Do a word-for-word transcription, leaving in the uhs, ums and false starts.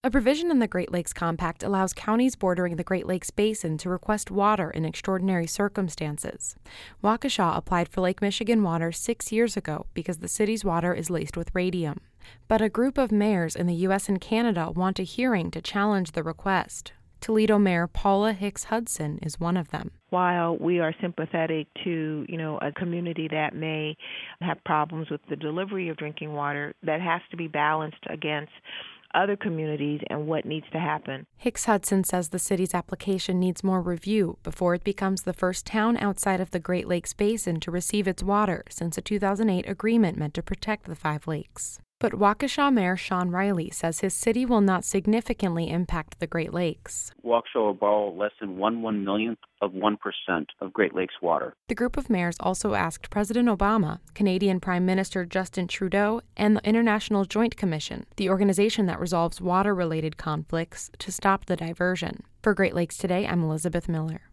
A provision in the Great Lakes Compact allows counties bordering the Great Lakes Basin to request water in extraordinary circumstances. Waukesha applied for Lake Michigan water six years ago because the city's water is laced with radium. But a group of mayors in the U S and Canada want a hearing to challenge the request. Toledo Mayor Paula Hicks Hudson is one of them. While we are sympathetic to, you know, a community that may have problems with the delivery of drinking water, that has to be balanced against other communities and what needs to happen. Hicks Hudson says the city's application needs more review before it becomes the first town outside of the Great Lakes Basin to receive its water since a two thousand eight agreement meant to protect the Five Lakes. But Waukesha Mayor Sean Riley says his city will not significantly impact the Great Lakes. Waukesha will borrow less than one one millionth of one percent of Great Lakes water. The group of mayors also asked President Obama, Canadian Prime Minister Justin Trudeau, and the International Joint Commission, the organization that resolves water-related conflicts, to stop the diversion. For Great Lakes Today, I'm Elizabeth Miller.